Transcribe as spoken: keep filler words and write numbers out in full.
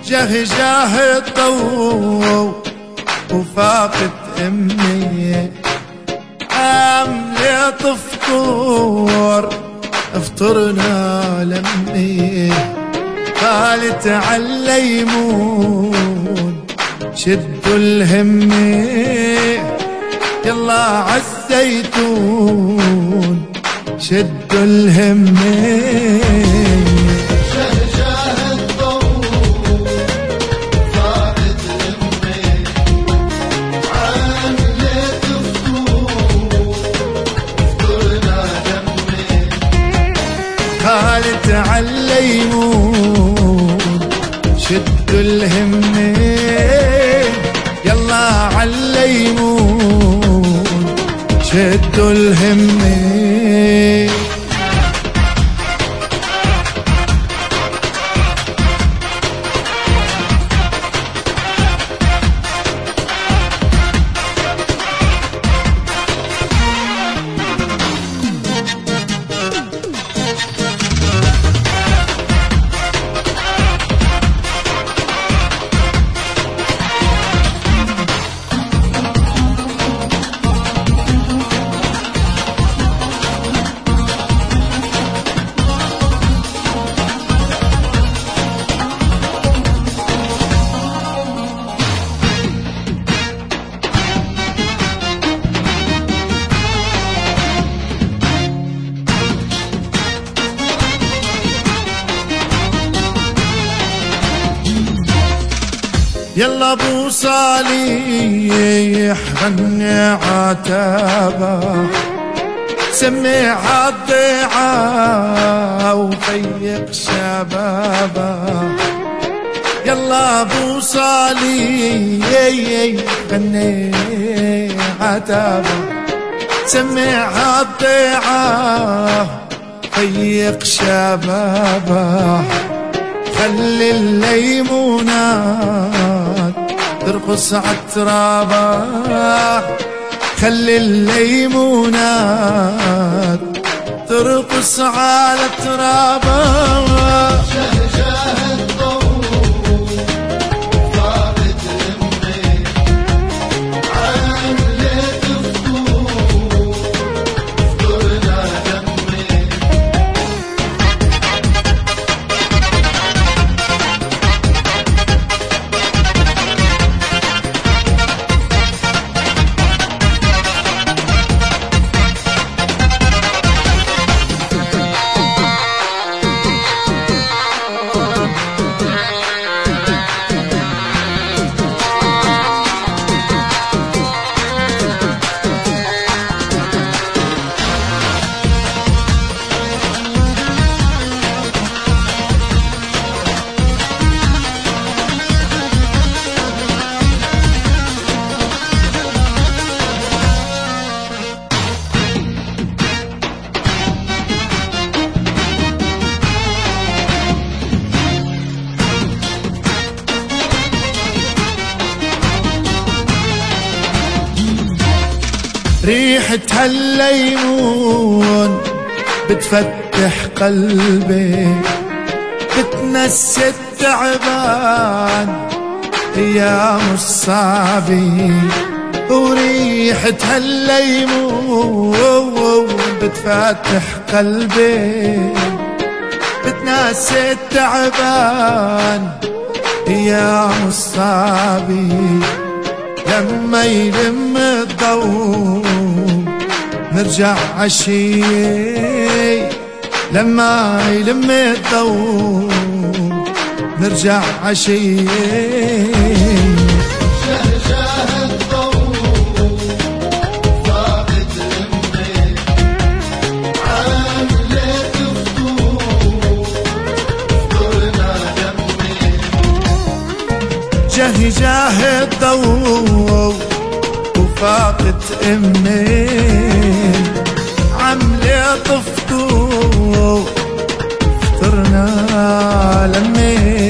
جه جاه الضو وفاقد امي، عاملة فطور افطرنا لمي، قالت عالليمون شدوا الهمي، يلا عالزيتون شدوا الهمي. قالت عالليمون شدوا الهمي، يلا عالليمون شدوا الهمي. يلا ابو صالح غني عتابه، سمع الضيعه وفيق شبابه. يلا ابو صالح غني عتابه، سمع الضيعه فيق شبابه. خلي الليمونات ترقص عالترابه، خلي الليمونات ترقص على ترابه. ريحة هالليمون بتفتح قلبي، بتنسي التعبان ايام الصعبي. وريحة هالليمون بتفتح قلبي، بتنسي التعبان ايام الصعبي. لما يلم الضو نرجع عشي، لما يلم الضو نرجع عشي. جه جاه الضو وفاقت امي، عملي طفتو فطرنا لمي.